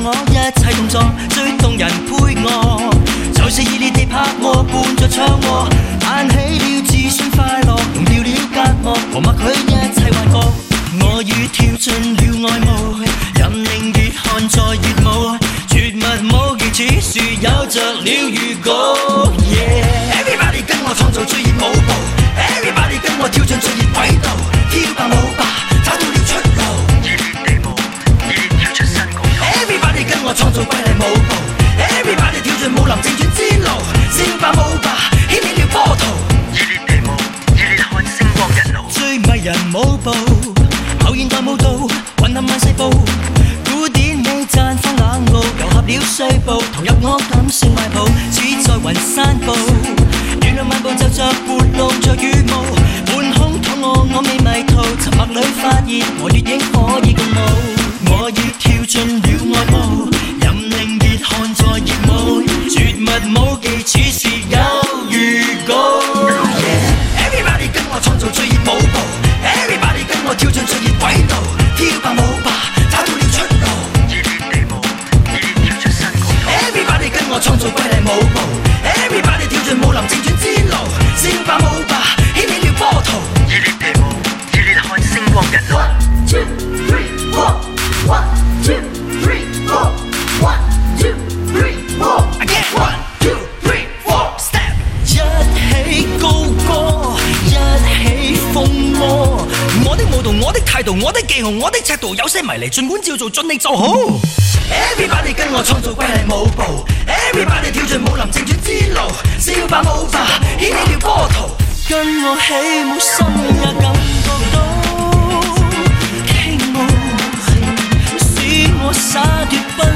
我一切動作最動人配樂，就是熱烈地拍和伴着唱和，彈起了自信快樂，融掉了隔膜和默許一切幻覺。我已跳進了愛慕，任令越看在越舞，絕密舞技此時有着了預告。Everybody 跟我創造最熱舞步 ，Everybody 跟我跳進最熱軌道，跳吧舞吧，找到了出路。熱烈地舞，熱烈跳出新高度。Everybody 跟我創造瑰麗舞步 ，Everybody 跳進舞林正傳之路，笑吧舞吧，掀起了波濤。熱烈地舞，熱烈看星光日路，最迷人舞步。後現代舞蹈，混合萬細步，古典美綻放冷傲，糅合了碎步，投入我感性懷抱，似在雲散步。原諒漫步就着活路，着羽毛，半空肚餓，我未迷途，沉默裏發現和月影可以共舞。我已跳進了愛慕，任令熱汗在熱舞，絕密舞技此時有預告。Everybody 跟我創造最熱舞步 ，Everybody 跟我跳進最熱軌道，跳吧舞吧，找到了出路。熱烈地舞，熱烈跳出新高度。Everybody 跟我創造瑰麗舞步 ，Everybody 跳進舞林正傳之路，笑吧舞吧，掀起了波濤。熱烈地舞，熱烈看星光日路。One two three four, one two three four, one two three four, again one two three four, step。一起高歌，一起瘋魔。我的舞蹈，我的態度，我的技巧，我的尺度，有些迷離，儘管照做，盡力就好。Everybody 跟我創造瑰麗舞步 ，Everybody 跳進舞林正傳之路，笑吧舞吧，掀起了波濤。跟我起舞，心也感覺到傾慕，使我灑脱不